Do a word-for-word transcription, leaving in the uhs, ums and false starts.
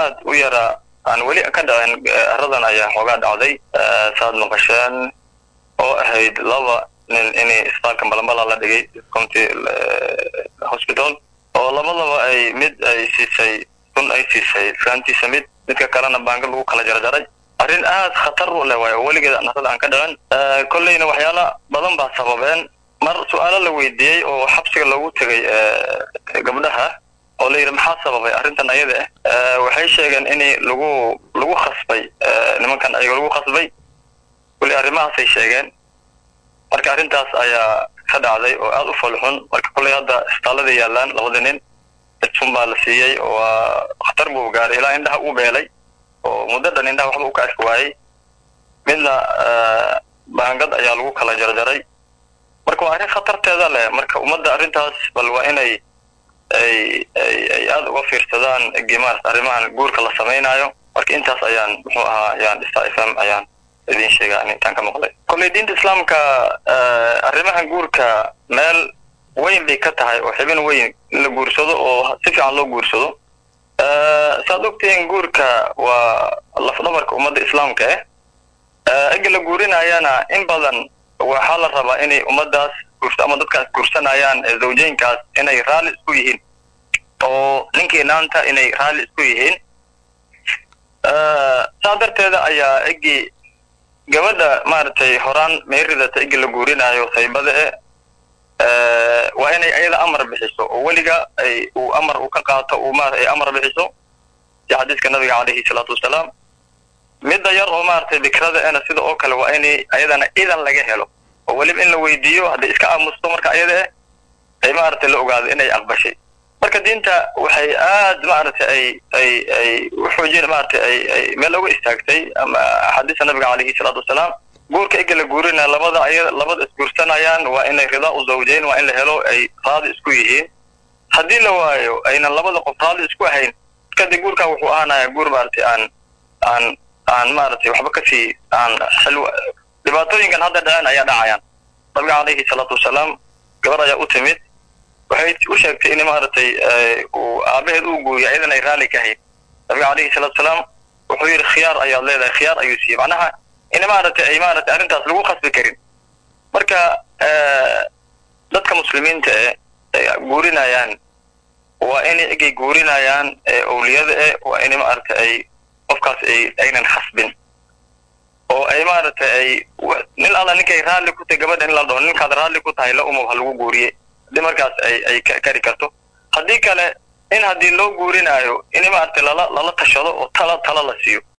aad u yara aan wali ka dhacin aradan ayaa xogaa dhacday saad maqasheen oo ahayd laba nin inay isbitaalka Balambala la dhigay county hospital oo labadaba ay mid ay siisay kun ay siisay franti samid midka kalena baanka lagu kala jarjaray arrin aad khatar u leh way waligeed anada aan ka dhacan kullayna waxyaalo badan baa sababeen mar su'aalo la weydiiyay oo xabsiga lagu tagay gabdhaha oo leeyahay maxaa sababay arrintan ayada ah waxay sheegeen in lagu lagu khasbay nimankan ay lagu khasbay kulli arrimahaas ay sheegeen marka arrintaas ayaa ka dhacday oo aad u falxun marka kulli hadda isbitaalada yaalaan labada nin isbitaal la siiyay oo khatar buu gaaray ilaa indhaha uu beelay oo muddo dhan indhaha waxba uu ka arki waayay midna baangad ayaa lagu kala jarjaray marka waa arrin khatarteeda leh marka ummadda arrintaas bal waa inay ay ay aad uga fiirsadaan gimaar arrimahan guurka la sameeynaayo marka intaas ayaan muxuu ahaa ayaan istaafam ayaan idin sheegaa intaan ka maqlay kulli diinta islaamka arrimahan guurka meel weyn bay ka tahay oo xibin weyn la guursado oo si fiican loo guursado saadogteen guurka waa lafdhabarka ummadda islaamka ah ee la guurinayana in badan waxa la rabaa inay ummaddaas guurto ama dadkaas guursanayaan zawjeenkaas inay raali isku yihiin oo ninkii naanta inay raali isku yihiin saadarteeda ayaa igi gabadha maartay horaan meerida igi la guurinayo saybada ee waa inay ayada amar bixiso oo waliga ay uu amar u ka qaato uu maar ay amar bixiso ya hadiiska nabiga calayhi salaatu wasalaam midda yar oo maartay dikrada ana sida oo kale waa inay ayadana idan laga helo oo waliba in la weydiiyo haddii iska aamusto marka ayada ay maartay la ogaado inay aqbashay marka diinta waxay aad maartay ay ay ay xoojin maartay ay ay meel uga istaagtay ama hadiiska nabiga calayhi salaatu wasalaam guurka ay la guurina labada ayada labada isguursanayaan waa inay rida u zawjeen waa in la helo ay raadi isku yihiin haddii la waayo ayna labada qof raadi isku ahayn kadib guurka wuxuu ahaanayaa guur maartay aan aan aan maartay waxba ka sii aan xalwa dhibaatooyinkan hadda dhacaan ayaa dhacayaan nabiga calayhi salaatu wasalaam gabar ayaa u timid waxay u sheegtay in maartay uu aabaheed uu guuriyo idan ay raali ka hayn nabiga calayhi salaatu wasalaam wuxuu yiri khiyaar ayaa leedahay khiyaar ayuu siiyay macnaha in maartay ay maartay arrintaas lagu khasbi karin marka dadka muslimiinta ee guurinayaan waa in ay guurinayaan awliyada ee waa in maartay ay qofkaas ay aynan khasbin oo ay maartay ay nin alla ninkay raali ku tahay gabadha in la dhaho ninka raali ku tahay la umo wax lagu guuriye dimarkaas ay ay kari karto haddii kale in haddii loo guurinayo in maartay lala lala tashado oo tala tala la siiyo